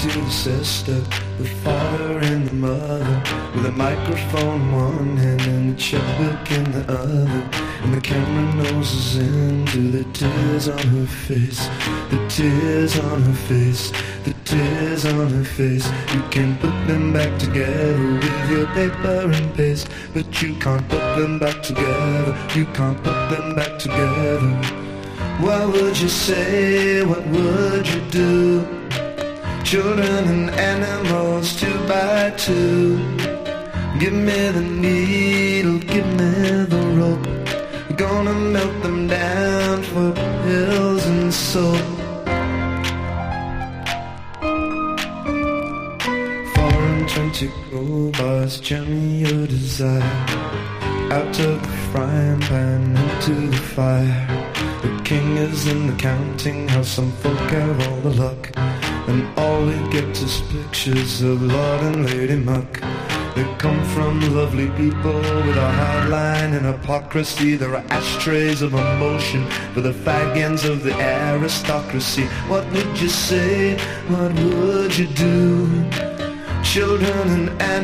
to the sister, the father and the mother, with a microphone in one hand and a checkbook in the other. And the camera noses into the tears on her face, the tears on her face, the tears on her face. You can put them back together with your paper and paste, but you can't put them back together, you can't put them back together. What would you say, what would you do? Children and animals 2 by 2. Give me the needle, give me the rope. We're gonna melt them down for pills and soap. 4 and 20 gold bars, journey your desire out of the frying pan into the fire. The king is in the counting house, some folk have all the luck, and all we get is pictures of Lord and Lady Muck. They come from lovely people with a hard line and hypocrisy. There are ashtrays of emotion for the fag ends of the aristocracy. What would you say? What would you do? Children and